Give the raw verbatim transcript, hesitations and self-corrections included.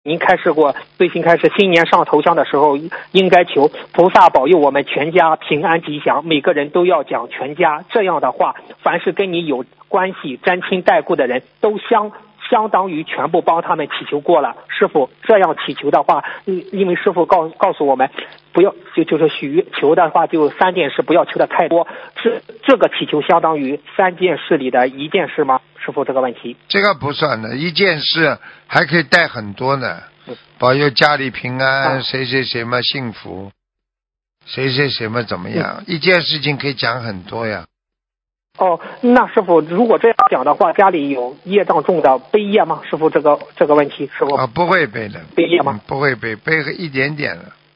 您开示过，最新开始新年上头香的时候，应该求菩萨保佑我们全家平安吉祥，每个人都要讲全家。这样的话，凡是跟你有关系、沾亲带故的人都相相当于全部帮他们祈求过了。师父，这样祈求的话，因因为师父告告诉我们，不要就就是许求的话，就三件事，不要求的太多。这这个祈求相当于三件事里的一件事吗？师父，这个问题。 这个不算的，一件事还可以带很多呢，保佑家里平安， 啊谁谁谁嘛幸福，谁谁谁嘛怎么样， 嗯、 一件事情可以讲很多呀。 哦，那师傅，如果这样讲的话，家里有业障重的背业吗？师傅，这个这个问题，师傅啊，不会背的， 背业吗、 嗯？不会背，背个一点点的。